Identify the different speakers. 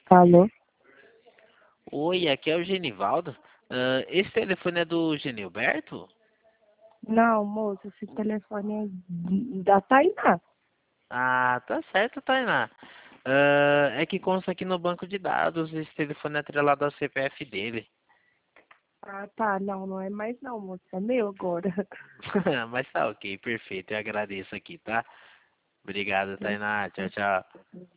Speaker 1: Alô?
Speaker 2: Oi, aqui é o Genivaldo. Esse telefone é do Genilberto?
Speaker 1: Não, moço, esse telefone é da Tainá.
Speaker 2: Ah, tá certo, Tainá. É que consta aqui no banco de dados, esse telefone é atrelado ao CPF dele.
Speaker 1: Ah, tá. Não, não é mais não, moço. É meu agora.
Speaker 2: Mas tá ok, perfeito. Eu agradeço aqui, tá? Obrigado, Tainá. Tchau, tchau.